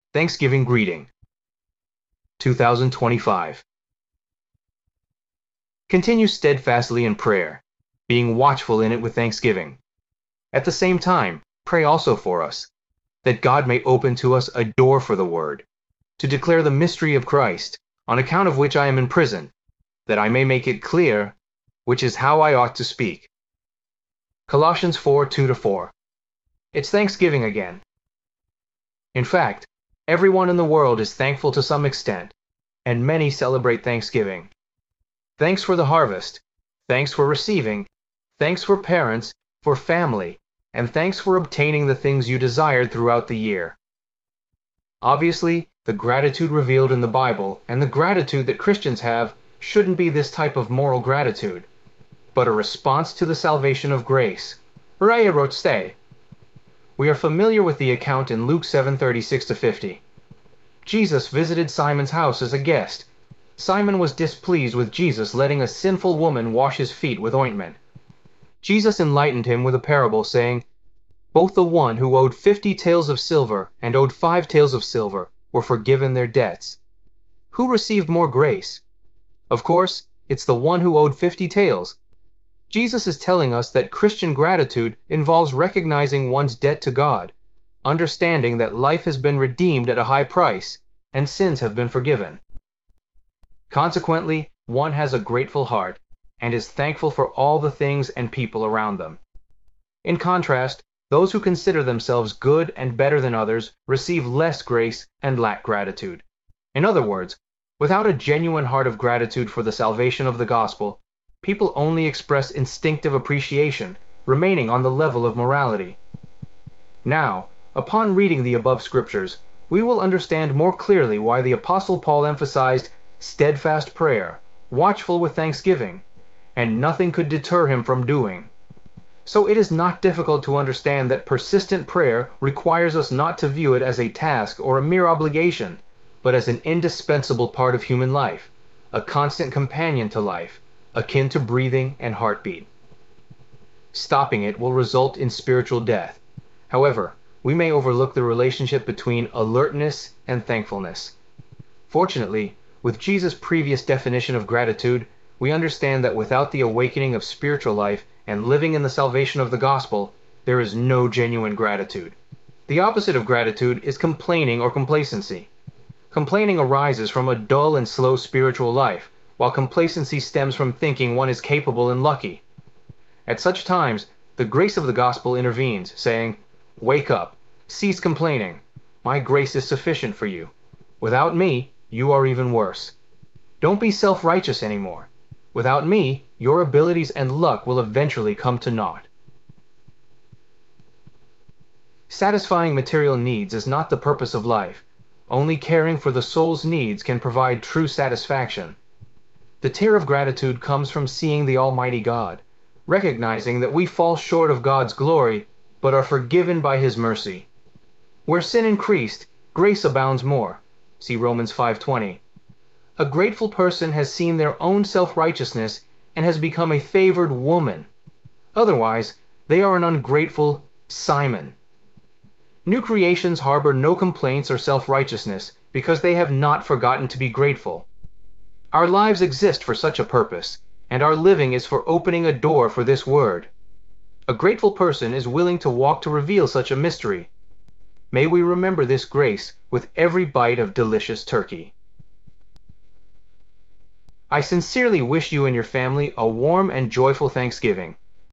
Thanksgiving Greeting, 2025. Continue steadfastly in prayer, being watchful in it with thanksgiving. At the same time, pray also for us, that God may open to us a door for the word, to declare the mystery of Christ, on account of which I am in prison, that I may make it clear, which is how I ought to speak. Colossians 4:2-4. It's Thanksgiving again. In fact, everyone in the world is thankful to some extent, and many celebrate Thanksgiving. Thanks for the harvest, thanks for receiving, thanks for parents, for family, and thanks for obtaining the things you desired throughout the year. Obviously, the gratitude revealed in the Bible and the gratitude that Christians have shouldn't be this type of moral gratitude, but a response to the salvation of grace. Raya. We are familiar with the account in Luke 7:36-50. Jesus visited Simon's house as a guest. Simon was displeased with Jesus letting a sinful woman wash his feet with ointment. Jesus enlightened him with a parable, saying, "Both the one who owed 50 taels of silver and owed 5 taels of silver were forgiven their debts. Who received more grace? Of course, it's the one who owed 50 taels. Jesus is telling us that Christian gratitude involves recognizing one's debt to God, understanding that life has been redeemed at a high price, and sins have been forgiven. Consequently, one has a grateful heart, and is thankful for all the things and people around them. In contrast, those who consider themselves good and better than others receive less grace and lack gratitude. In other words, without a genuine heart of gratitude for the salvation of the gospel, people only express instinctive appreciation, remaining on the level of morality. Now, upon reading the above scriptures, we will understand more clearly why the Apostle Paul emphasized steadfast prayer, watchful with thanksgiving, and nothing could deter him from doing. So it is not difficult to understand that persistent prayer requires us not to view it as a task or a mere obligation, but as an indispensable part of human life, a constant companion to life, akin to breathing and heartbeat. Stopping it will result in spiritual death. However, we may overlook the relationship between alertness and thankfulness. Fortunately, with Jesus' previous definition of gratitude, we understand that without the awakening of spiritual life and living in the salvation of the gospel, there is no genuine gratitude. The opposite of gratitude is complaining or complacency. Complaining arises from a dull and slow spiritual life, while complacency stems from thinking one is capable and lucky. At such times, the grace of the gospel intervenes, saying, "Wake up, cease complaining. My grace is sufficient for you. Without me, you are even worse. Don't be self-righteous anymore. Without me, your abilities and luck will eventually come to naught." Satisfying material needs is not the purpose of life. Only caring for the soul's needs can provide true satisfaction. The tear of gratitude comes from seeing the Almighty God, recognizing that we fall short of God's glory, but are forgiven by His mercy. Where sin increased, grace abounds more. See Romans 5:20. A grateful person has seen their own self-righteousness and has become a favored woman. Otherwise, they are an ungrateful Simon. New creations harbor no complaints or self-righteousness because they have not forgotten to be grateful. Our lives exist for such a purpose, and our living is for opening a door for this word. A grateful person is willing to walk to reveal such a mystery. May we remember this grace with every bite of delicious turkey. I sincerely wish you and your family a warm and joyful Thanksgiving.